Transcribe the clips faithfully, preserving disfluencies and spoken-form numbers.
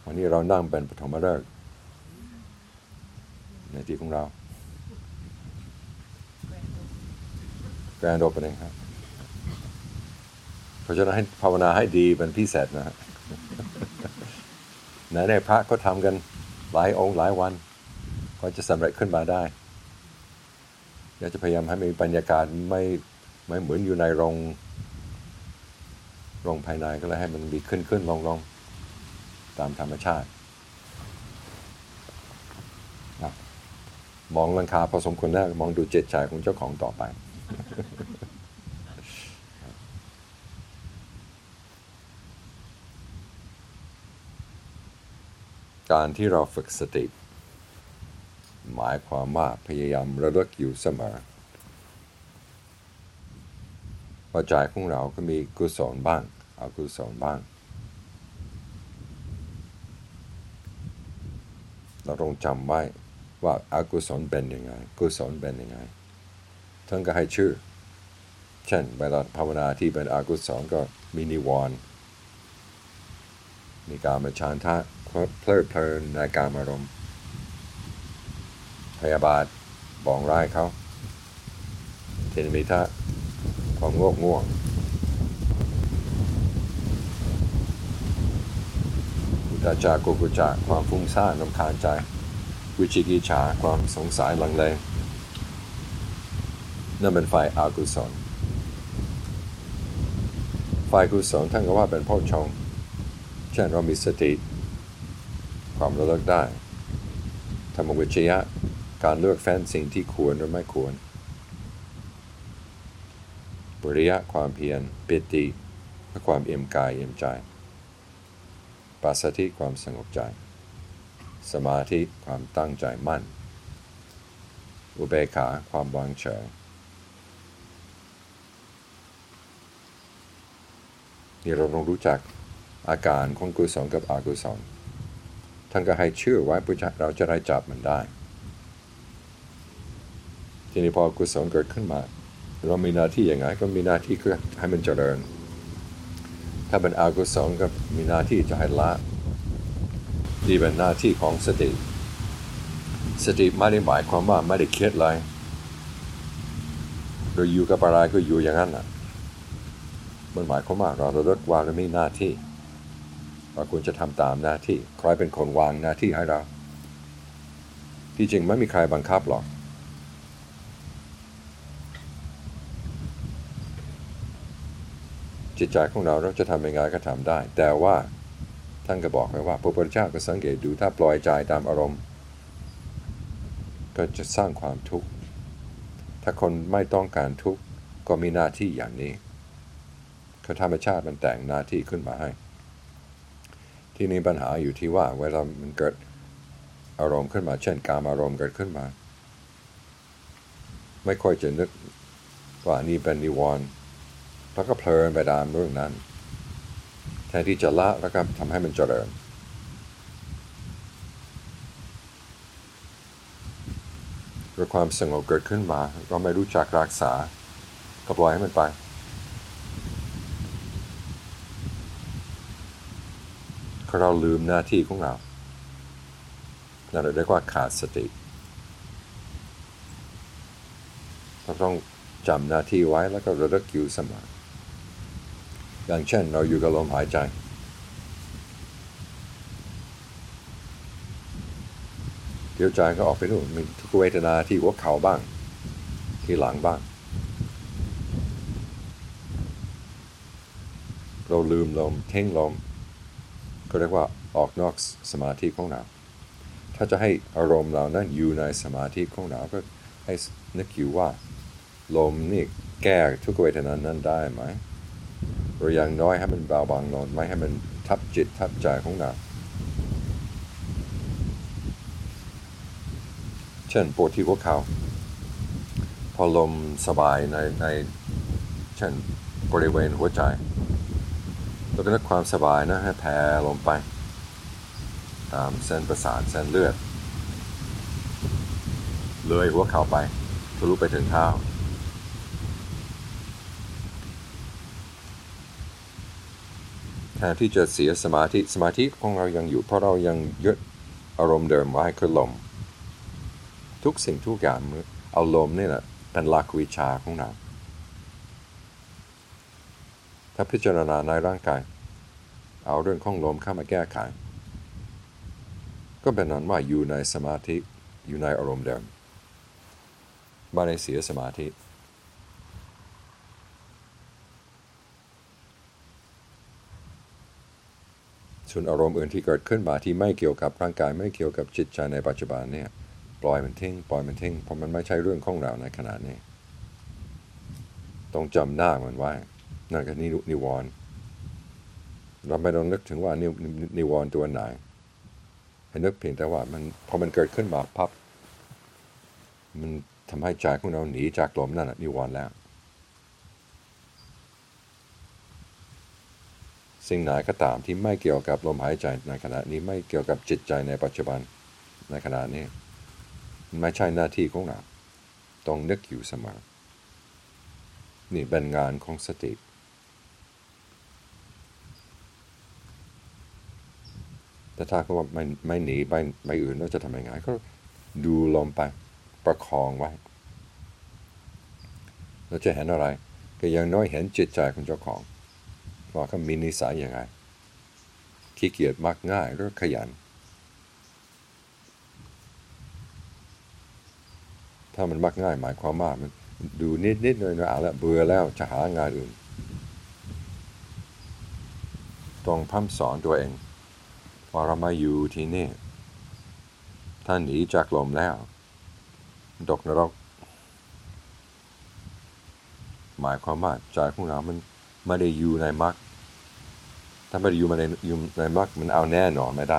วันนี้เรานั่งเป็นปฐมฤกษ์ในที่ของเรา Grand Opening ครับเพราะฉะนั้นให้ภาวนาให้ดีเป็นพิเศษนะฮะไหนในพระก็ทำกันหลายองค์หลายวันก็จะสำเร็จขึ้นมาได้อยากจะพยายามให้มีบรรยากาศไม่ไม่เหมือนอยู่ในโรงโรงภายในก็เลยให้มันมีขึ้นขึ้นลงลงตามธรรมชาติมองหลังคาพอสมควรแล้วมองดูจิตใจของเจ้าของต่อไป การที่เราฝึกสติหมายความว่าพยายามระลึกอยู่เสมอว่าใจของเราก็มีกุศลบ้างอกุศลบ้างเราต้องจำไว้ว่าอกุศลเป็นยังไงกุศลเป็นยังไงท่านก็ให้ชื่อเช่นเวลาภาวนาที่เป็นอกุศลก็มีนิวรณ์มีการมาฌานทะเพลิดเพลินในการอารมณ์พยาบาทบองร้ายเขาเทนมิทะความง่วงง่วงอุตจักกุกุจักความฟุ้งซ่านรำคาญใจวิจิกิจฉาความสงสัยลังเลนั่นเป็นฝ่ายอกุศลฝ่ายกุศลท่านก็ว่าเป็นโพชฌงค์เช่นเรามีสติความระลึกได้ธรรมวิจยะการเลือกแฟ้นสิ่งที่ควรหรือไม่ควรวิริยะความเพียรปิติและความเอี่ยมกายเอี่ยมใจปัสสัทธิความสงบใจสมาธิความตั้งใจมั่นอุเบกขาความวางเฉยนี่เราต้องรู้จักอาการของกุศลกับอกุศลท่านก็ให้ชื่อไว้เพื่อเราจะได้จับมันได้ทีนี้พอกุศลเกิดขึ้นมาเรามีหน้าที่อย่างไรก็มีหน้าที่คือให้มันเจริญถ้าเป็นอกุศลก็มีหน้าที่จะให้ละนี่เป็นหน้าที่ของสติสติไม่ได้หมายความว่าไม่ได้เครียดเลยเราอยู่กับอะไรก็อยู่อย่างนั้นน่ะมันหมายความว่าเราระลึกว่าเรามีหน้าที่เราควรจะทำตามหน้าที่ใครเป็นคนวางหน้าที่ให้เราที่จริงไม่มีใครบังคับหรอกจิตใจของเราเราจะทำยังไงก็ทำได้แต่ว่าท่านก็บอกไว้ว่าพระพุทธเจ้าก็สังเกตดูถ้าปล่อยใจตามอารมณ์ก็จะสร้างความทุกข์ถ้าคนไม่ต้องการทุกข์ก็มีหน้าที่อย่างนี้คือธรรมชาติมันแต่งหน้าที่ขึ้นมาให้ที่นี้ปัญหาอยู่ที่ว่าเวลามันเกิดอารมณ์ขึ้นมาเช่นการอารมณ์เกิดขึ้นมาไม่ค่อยจะนึกว่านี่เป็นนิวรณ์แล้วก็เพลินไปตามเรื่องนั้นแทนที่จะละแล้วก็ทำให้มันเจริญเมื่อความสงบเกิดขึ้นมาก็ไม่รู้จักรักษาก็ปล่อยให้มันไปเราลืมหน้าที่ของเรานั่นเรียกว่าขาดสติเราต้องจำหน้าที่ไว้แล้วก็ระลึกอยู่เสมออย่างเช่นเราอยู่กับลมหายใจเดี๋ยวใจก็ออกไปนู่นมีทุกเวทนาที่หัวเข่าบ้างที่หลังบ้างเราลืมลมเท่งลมก็เรียกว่าออกนอกสมาธิของเราถ้าจะให้อารมณ์เรานั้นอยู่ในสมาธิของเราก็ให้นึกอยู่ว่าลมนี่แก้ทุกเวทนานั้นได้ไหมหรืออย่างน้อยให้มันเบาบางลงไม่ให้มันทับจิตทับใจของเราเช่นปวดที่หัวเข่าพอลมสบายในในเช่นบริเวณหัวใจแล้วก็นึกความสบายนะให้แผ่ลงไปตามเส้นประสาทเส้นเลือดเลยหัวเข่าไปทะลุไปถึงเท้าแทนที่จะเสียสมาธิสมาธิของเรายังอยู่เพราะเรายังยึดอารมณ์เดิมไว้คือลมทุกสิ่งทุกอย่างเอาลมนี่แหละเป็นหลักวิชาของเราถ้าพิจารณาในร่างกายเอาเรื่องของลมเข้ามาแก้ไขก็เป็นนั้นว่าอยู่ในสมาธิอยู่ในอารมณ์เดิมไม่ได้เสียสมาธิส่วนอารมณ์อื่นที่เกิดขึ้นมาที่ไม่เกี่ยวกับร่างกายไม่เกี่ยวกับจิตใจในปัจจุบันเนี่ยปล่อยมันทิ้งปล่อยมันทิ้งเพราะมันไม่ใช่เรื่องของเราในขณะนี้ต้องจำหน้ามันไว้นั่นก็นิวรณ์เราไม่ต้องนึกถึงว่านิวนิวรณ์ตัวไหนให้นึกเพียงแต่ว่ามันพอมันเกิดขึ้นมาพับมันทำให้ใจของเราหนีจากลมนั่นนิวรณ์แล้วสิ่งไหนก็ตามที่ไม่เกี่ยวกับลมหายใจในขณะนี้ไม่เกี่ยวกับจิตใจในปัจจุบันในขณะนี้ไม่ใช่หน้าที่ของเราต้องนึกอยู่เสมอนี่เป็นงานของสติแต่ถ้าเขาว่าไม่ไม่หนีไปไม่อื่นเราจะทำยังไงก็ดูลมไปประคองไว้เราจะเห็นอะไรก็ยังน้อยเห็นจิตใจของเจ้าของว่าเขามีนิสัยยังไงขี้เกียจมักง่ายหรือขยันถ้ามันมักง่ายหมายความว่ามันดูนิดนิดหน่อยหน่อยเอาละเบื่อแล้วจะหางานอื่นต้องพร่ำสอนตัวเองว่าเรามาอยู่ที่นี่ถ้าหนีจากลมแล้วตกนรกหมายความว่าใจของเรามันไม่ได้อยู่ในมรรคถ้าไม่ได้อยู่ในอยู่ในมรรคมันเอาแน่นอนไม่ได้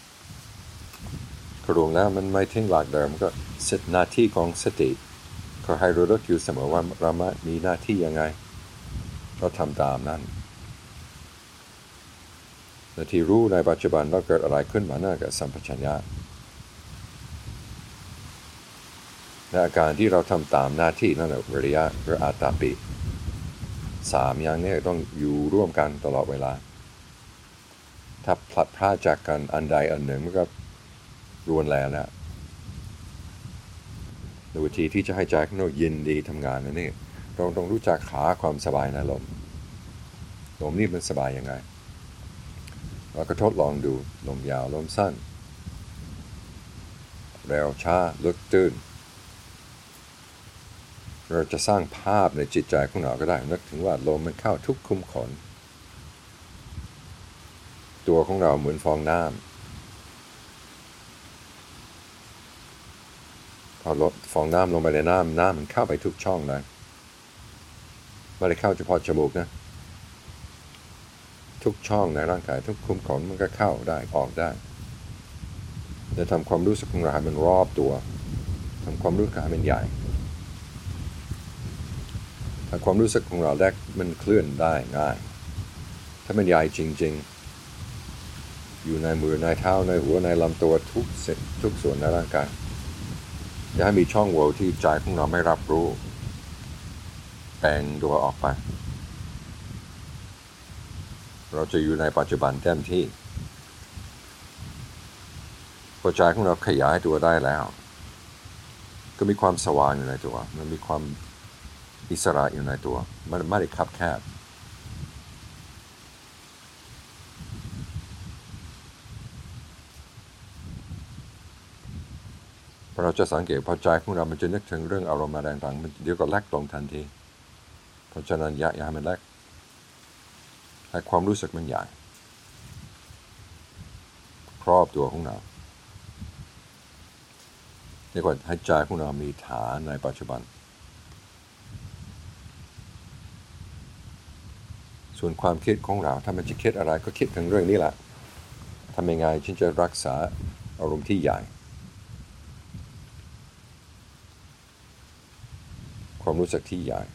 กระรวงแล้วมันไม่ทิ้งหลักเดิมก็สิทธิหน้าที่ของสติเขาให้รู้อยู่เสมอว่าเรามีหน้าที่ยังไงเราทำตามนั้นและที่รู้ในปัจจุบันว่าเกิดอะไรขึ้นมานั่นก็สัมปชัญญะและอาการที่เราทำตามหน้าที่นั่นแหละวิริยะหรืออาตาปิสามอย่างนี้ต้องอยู่ร่วมกันตลอดเวลาถ้าพลัดพรากจากกันอันใดอันหนึ่งมันก็รวนแรงแล้ววิธีที่จะให้ใจของเรายินดีทำงานนั่นนี่เราต้องรู้จักหาความสบายในลมลมนี่มันสบายยังไงเราก็ทดลองดูลมยาวลมสั้นเร็วช้าลึกตื้นเราจะสร้างภาพในจิตใจของเราก็ได้นึกถึงว่าลมมันเข้าทุกคุ้มขนตัวของเราเหมือนฟองน้ำพอลดฟองน้ำลงไปในน้ำน้ำมันเข้าไปทุกช่องเลยไม่ได้เข้าเฉพาะจมูกนะทุกช่องในร่างกายทุกคุ้มขนมันก็เข้าได้ออกได้จะทำความรู้สึกของเราให้มันรอบตัวทำความรู้สึกให้มันใหญ่ถ้าความรู้สึกของเราแรกมันเคลื่อนได้ง่ายถ้ามันใหญ่จริงๆอยู่ในมือในเท้าในหัวในลำตัวทุกสิ่งทุกส่วนในร่างกายอย่าให้มีช่องโหว่ที่ใจของเราไม่รับรู้แปลงตัวออกไปเราจะอยู่ในปัจจุบันเต็มที่พอใจของเราขยายตัวได้แล้วก็มีความสว่างอยู่ในตัวมันมีความอิสระอยู่ในตัวมันไม่ได้คับแคบพอเราจะสังเกตพอใจของเรามันจะนึกถึงเรื่องอารมณ์อะไรต่างๆมันเดี๋ยวก็เล็กลงทันทีเพราะฉะนั้นอย่าอย่าให้มันเล็กให้ความรู้สึกมันใหญ่ครอบตัวของเราเรียกว่าให้ใจของเรามีฐานในปัจจุบันส่วนความคิดของเราถ้ามันจะคิดอะไรก็คิดถึงเรื่องนี้แหละทำยังไงฉันจะรักษาอารมณ์ที่ใหญ่ความรู้สึกที่ใหญ่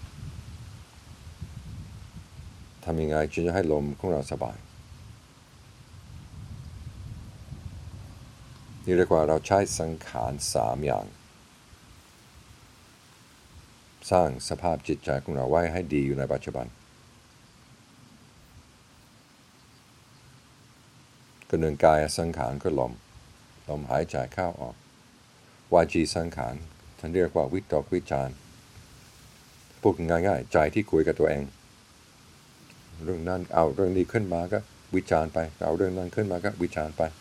ทำยังไงฉันจะให้ลมของเราสบายนี่เรียกว่าเราใช้สังขารสามอย่างสร้างสภาพจิตใจของเราไว้ให้ดีอยู่ในปัจจุบันก็หนึ่งกายสังขารก็ลมลมหายใจเข้าออกวาจีสังขารท่านเรียกว่าวิตกวิจารพูดง่ายๆใจที่คุยกับตัวเองเรื่องนั้นเอาเรื่องนี้ขึ้นมาก็วิจารไปเอาเรื่องนั้นขึ้นมาก็วิจารไป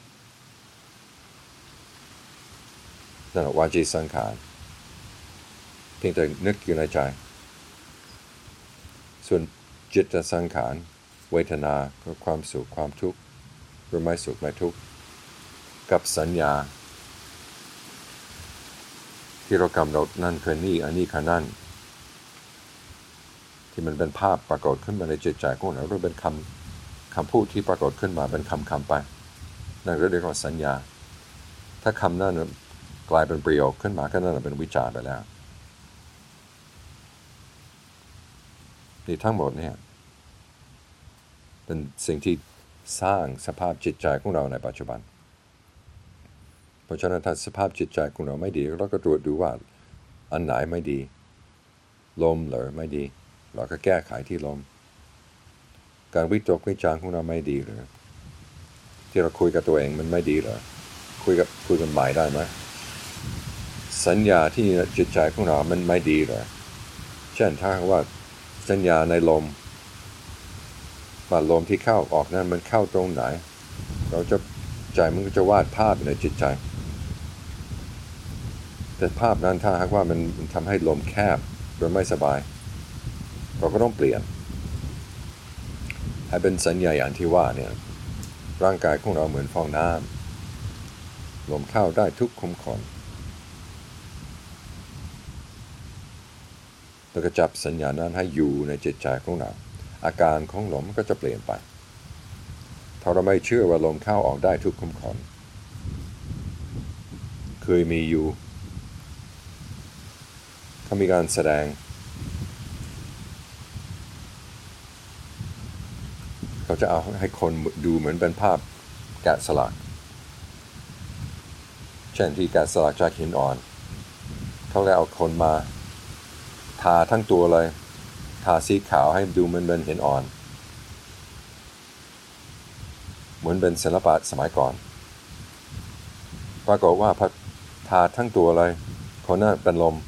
นั่นแหละวาจีสังขารเพียงแต่นึกอยู่ในใจส่วนจิตสังขารเวทนาก็ความสุขความทุกข์หรือไม่สุขไม่ทุกข์กับสัญญาที่เรากำหนดนั่นคือนี่อันนี้คือนั่นที่มันเป็นภาพปรากฏขึ้นมาในจิตใจของเราหรือเป็นคำคำพูดที่ปรากฏขึ้นมาเป็นคำคำไปนั่นเรียกว่าสัญญาถ้าคำนั้นกลายเป็นประโยคขึ้นมาก็นั่นเป็นวิจารณ์ไปแล้วนี่ทั้งหมดเนี่ยเป็นสิ่งที่สร้างสภาพจิตใจของเราในปัจจุบันเพราะฉะนั้นถ้าสภาพจิตใจของเราไม่ดีเราก็ตรวจดูว่าอันไหนไม่ดีลมหรือไม่ดีเราก็แก้ไขที่ลมการวิตกวิจารของเราไม่ดีหรือที่เราคุยกับตัวเองมันไม่ดีเหรอคุยกับคุยกันใหม่ได้ไหมสัญญาที่จิตใจของเรามันไม่ดีเหรอเช่นถ้าว่าสัญญาในลมว่าลมที่เข้าออกนั้นมันเข้าตรงไหนเราจะใจมันก็จะวาดภาพในจิตใจแต่ภาพนั้นถ้าหากว่ามันทำให้ลมแคบหรือไม่สบายเราก็ต้องเปลี่ยนให้เป็นสัญญาอย่างที่ว่าเนี่ยร่างกายของเราเหมือนฟองน้ำลมเข้าได้ทุกขุมขนแล้วก็จับสัญญานั้นให้อยู่ในจิตใจของเราอาการของลมก็จะเปลี่ยนไปถ้าเราไม่เชื่อว่าลมเข้าออกได้ทุกขุมขนเคยมีอยู่เขามีการแสดงเขาจะเอาให้คนดูเหมือนเป็นภาพแกะสลักเช่นที่แกะสลักจากหินอ่อนเขาเลยเอาคนมาทาทั้งตัวเลยทาสีขาวให้ดูเหมือนเป็นหินอ่อนเหมือนเป็นศิลปะสมัยก่อนปรากฏว่าพอทาทั้งตัวเลยคนนั้นเป็นลม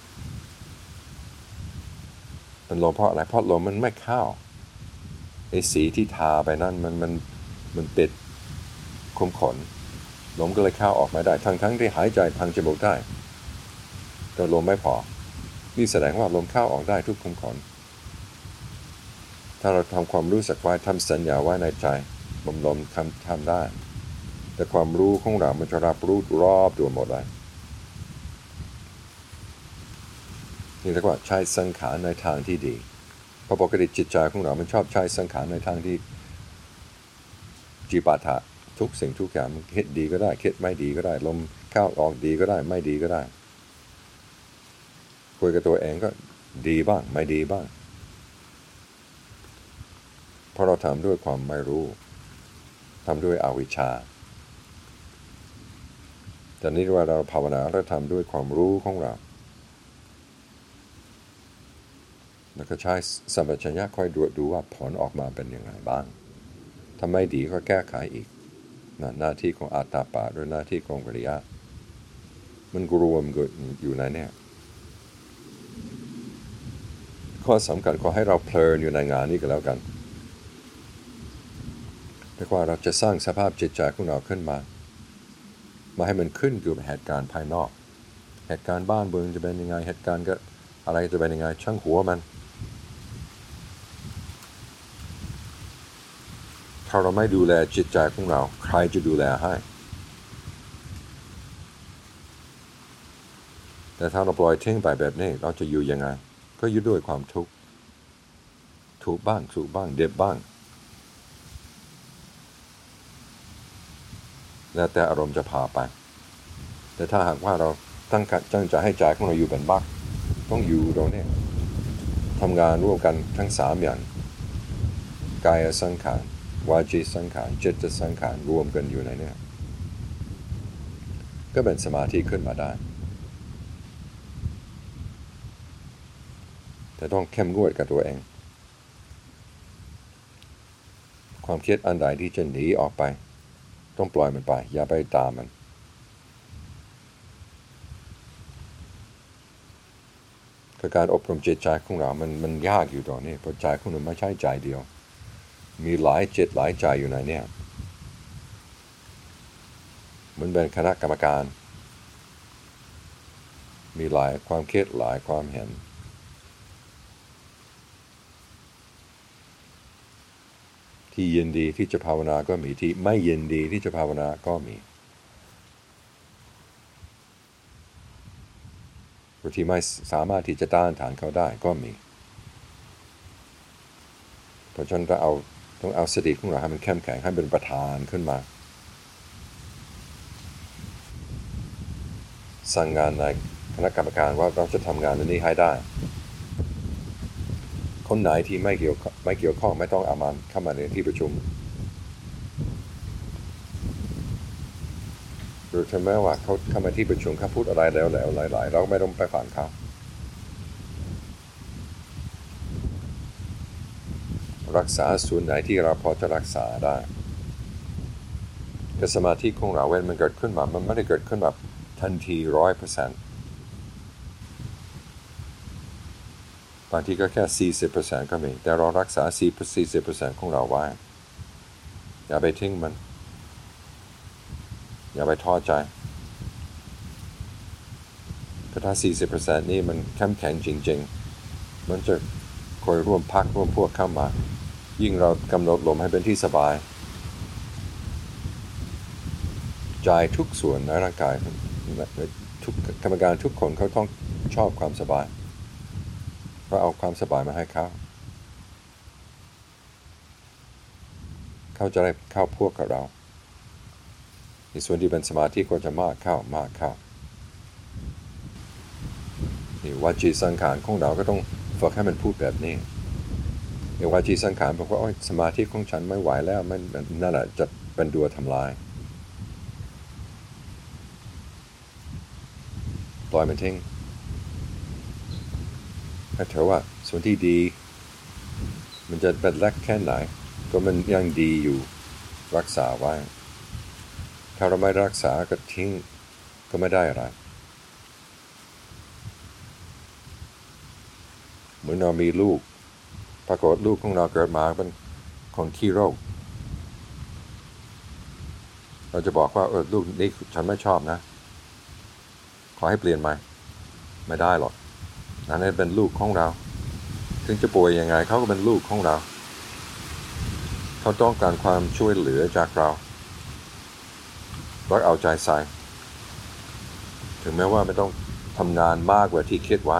เป็นลมเพราะอะไรเพราะลมมันไม่เข้าไอ้สีที่ทาไปนั่นมันมันมันปิดคุมขนลมก็เลยเข้าออกไม่ได้ทั้งทั้งที่หายใจทางจมูกได้แต่ลมไม่พอนี่แสดงว่าลมเข้าออกได้ทุกคุมขนถ้าเราทำความรู้สึกไว้ทำสัญญาไว้ในใจลมลมทำทำได้แต่ความรู้ของเรามันจะรับรู้รอบตัวหมดเลยนี่เรียกว่าใช้สังขารในทางที่ดีเพราะปกติจิตใจของเรามันชอบใช้สังขารในทางที่จีปาถะทุกสิ่งทุกอย่างมันคิดดีก็ได้คิดไม่ดีก็ได้ลมเข้าออกดีก็ได้ไม่ดีก็ได้คุยกับตัวเองก็ดีบ้างไม่ดีบ้างเพราะเราทำด้วยความไม่รู้ทำด้วยอวิชชาแต่นี่ว่าเราภาวนาเราทำด้วยความรู้ของเราแล้วก็ใช้สัมปชัญญะคอยดูดูว่าผลออกมาเป็นยังไงบ้างถ้าไม่ดีก็แก้ไขอีกหน้าที่ของอาตตาปะหรือหน้าที่ของวิริยะมันรวมอยู่ในเนี่ยข้อสำคัญขอให้เราเพลินอยู่ในงานนี้ก็แล้วกันแต่ว่าเราจะสร้างสภาพจิตใจของเราขึ้นมามาให้มันขึ้นอยู่กับเหตุการณ์ภายนอกเหตุการณ์บ้านเมืองจะเป็นยังไงเหตุการณ์ก็อะไรจะเป็นยังไงช่างหัวมันถ้าเราไม่ดูแลจิตใจของเราใครจะดูแลให้แต่ถ้าเราปล่อยทิ้งไปแบบนี้เราจะอยู่ยังไงก็อยู่ด้วยความทุกข์ถูกบ้างถูกบ้างเด็บบ้างแล้วแต่อารมณ์จะพาไปแต่ถ้าหากว่าเราตั้งใจจะให้ใจของเราอยู่เป็นบักต้องอยู่ตรงนี้ทำงานร่วมกันทั้งสามอย่างกายสังขารวาจีสังขารจิตสังขารรวมกันอยู่ในนี้ก็เป็นสมาธิขึ้นมาได้แต่ต้องเข้มงวดกับตัวเองความคิดอันใดที่จะหนีออกไปต้องปล่อยมันไปอย่าไปตามมันคือการอบรมจิตใจของเรามันมันยากอยู่ตอนนี้เพราะใจของเราไม่ใช่ใจเดียวมีหลายจิตหลายใจอยู่ในเนี่ยมันเป็นคณะกรรมการมีหลายความคิดหลายความเห็นที่ยินดีที่จะภาวนาก็มีที่ไม่ยินดีที่จะภาวนาก็มีบางทีไม่สามารถที่จะต้านทานเขาได้ก็มีเพราะฉะนั้นเราเอาต้องเอาสติของเราให้มันเข้มแข็งให้เป็นประธานขึ้นมาสั่งงานในคณะกรรมการว่าเราจะทำงานอันนี้ให้ได้คนไหนที่ไม่เกี่ยวไม่เกี่ยวข้องไม่ต้องเอามันเข้ามาในที่ประชุมหรือถึงแม้ว่าเขาเข้ามาที่ประชุมเขาพูดอะไรแล้วแล้วหลายๆเราไม่ต้องไปฟังเขารักษาส่วนไหนที่เราพอจะรักษาได้แต่สมาธิของเราเว้นมันเกิดขึ้นมามันไม่ได้เกิดขึ้นแบบทันทีร้อยเปอร์เซ็นต์บางทีก็แค่สี่สิบเปอร์เซ็นต์ก็มีแต่เรารักษาสี่สิบเปอร์เซ็นต์ของเราไว้อย่าไปทิ้งมันอย่าไปท้อใจเพราะถ้า สี่สิบเปอร์เซ็นต์ นี่มันเข้มแข็งจริงๆมันจะคอยร่วมพักร่วมพวกเข้ามายิ่งเรากำหนดลมให้เป็นที่สบายใจทุกส่วนในร่างกายทุกกรรมการทุกคนเขาต้องชอบความสบายเพราะเอาความสบายมาให้เขาเขาจะได้เข้าพวกกับเราในส่วนที่เป็นสมาธิก็จะมากเข้ามากเข้านี่วาจีสังขารของเราก็ต้องฝึกให้มันพูดแบบนี้ในวาจีสังขารบอกว่าโอ๊ยสมาธิของฉันไม่ไหวแล้วมันนั่นแหละจะเป็นตัวทำลายปล่อยมันทิ้งให้เธอว่าส่วนที่ดีมันจะเป็นเล็กแค่ไหนก็มันยังดีอยู่รักษาไว้ถ้าเราไม่รักษาก็ทิ้งก็ไม่ได้อะไรเหมือนเรามีลูกปรากฏลูกของเราเกิดมาเป็นคนขี้โรคเราจะบอกว่าเออลูกนี้ฉันไม่ชอบนะขอให้เปลี่ยนไหมไม่ได้หรอกนั่นเป็นลูกของเราถึงจะป่วยยังไงเขาก็เป็นลูกของเราเขาต้องการความช่วยเหลือจากเราเราเอาใจใส่ถึงแม้ว่าไม่ต้องทำงานมากกว่าที่คิดไว้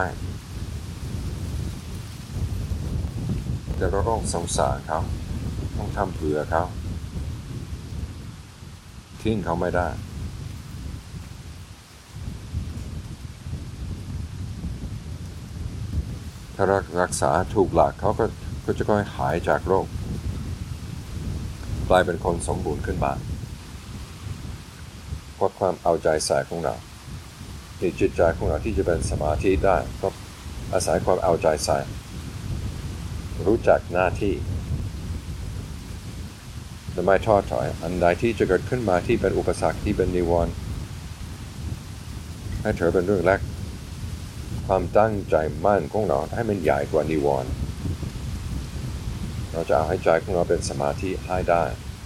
แต่เราต้องสงสารเขาต้องทำเผื่อเขาทิ้งเขาไม่ได้ถ้ารักษาถูกหลักเขาก็ก็จะค่อยหายจากโรคกลายเป็นคนสมบูรณ์ขึ้นมาเพราะความเอาใจใส่ของเราที่จิตใจของเราที่จะเป็นสมาธิได้ก็อาศัยความเอาใจใส่รู้จักหน้าที่และไม่ท้อถอยอันใดที่จะเกิดขึ้นมาที่เป็นอุปสรรคที่เป็นนิวรณ์ให้เธอเป็นเรื่องเล็กความตั้งใจมั่นของเราให้มันใหญ่กว่านิวรณ์เราจะเอาให้ใจของเราเป็นสมาธิให้ได้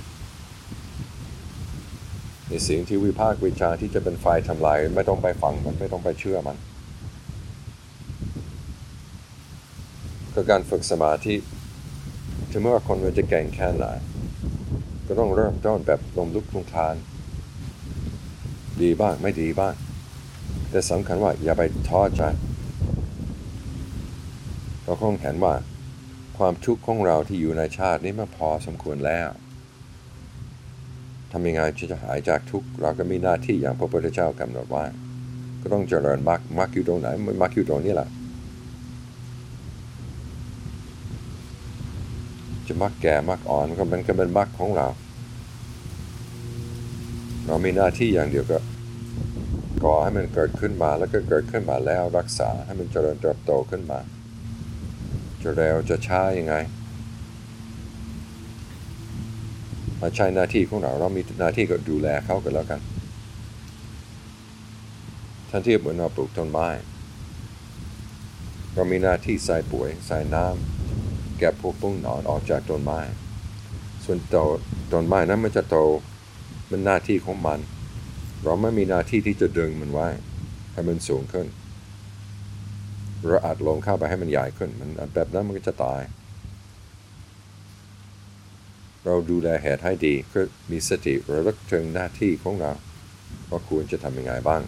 ในสิ่งที่วิพากษ์วิจารณ์ที่จะเป็นไฟทำลายไม่ต้องไปฟังมันไม่ต้องไปเชื่อมันก็การฝึกสมาธิถึงแม้ว่าคนมันจะเก่งแค่ไหนก็ต้องเริ่มต้นแบบลมลุกคลุกคลานดีบ้างไม่ดีบ้างแต่สำคัญว่าอย่าไปท้อใจเราคงเห็นว่าความทุกข์ของเราที่อยู่ในชาตินี้มันพอสมควรแล้วทำยังไงที่จะหายจากทุกข์เราก็มีหน้าที่อย่างพระพุทธเจ้ากำหนดไว้ก็ต้องเจริญมรรคมรรคอยู่ตรงไหนมรรคอยู่ตรงนี้แหละจะมรรคแก่มรรคอ่อนก็มันก็เป็นมรรคของเราเรามีหน้าที่อย่างเดียวก็ก่อให้มันเกิดขึ้นมาแล้วก็เกิดขึ้นมาแล้วรักษาให้มันเจริญเติบโตขึ้นมาจะเร็วจะช้ายังไงมาใช้หน้าที่ของเราเรามีหน้าที่ก็ดูแลเขากันแล้วกันท่านที่เหมือนเราปลูกต้นไม้เรามีหน้าที่ใส่ปุ๋ยใส่น้ำแก็บพวกปุ้งหนอนออกจากต้นไม้ส่วนต้นไม้นั้นมันจะโตมันหน้าที่ของมันเราไม่มีหน้าที่ที่จะดึงมันไว้ให้มันสูงขึ้นเราอัดลงเข้าไปให้มันใหญ่ขึ้นมันแบบนั้นมันก็จะตายเราดูแลเหตุให้ดีก็มีสติระลึกถึงหน้าที่ของเราว่าควรจะทำยังไงบ้าง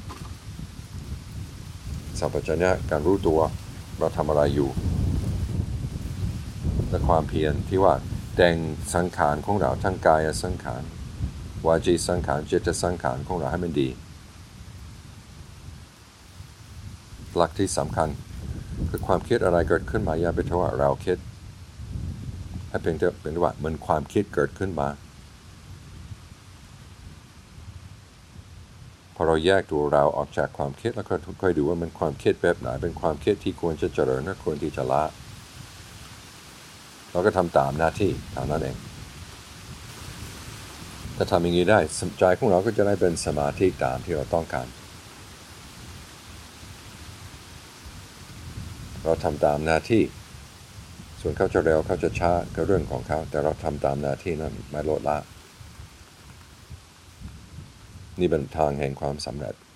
สัมปชัญญะการรู้ตัวเราทำอะไรอยู่และความเพียรที่ว่าแต่งสังขารของเราทั้งกายสังขารวาจีสังขารจิตสังขารของเราให้มันดีหลักที่สำคัญคือความคิดอะไรเกิดขึ้นมาอย่าไปโทษว่าเราคิดให้เพียงแต่เป็นว่ามันความคิดเกิดขึ้นมาพอเราแยกตัวเราออกจากความคิดแล้วก็ค่อยดูว่ามันความคิดแบบไหนเป็นความคิดที่ควรจะเจริญและควรที่จะละเราก็ทำตามหน้าที่เท่านั้นเองถ้าทำอย่างนี้ได้ใจของเราก็จะได้เป็นสมาธิตามที่เราต้องการเราทำตามหน้าที่ส่วนเขาจะเร็วเขาจะช้าก็เรื่องของเขาแต่เราทำตามหน้าที่นั้นไม่ลดละนี่เป็นทางแห่งความสำเร็จ